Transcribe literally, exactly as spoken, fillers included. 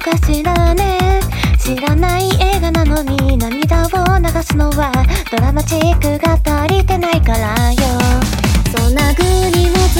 かしらね。知らない映画なのに涙を流すのはドラマチックが足りてないからよ。そんな具にも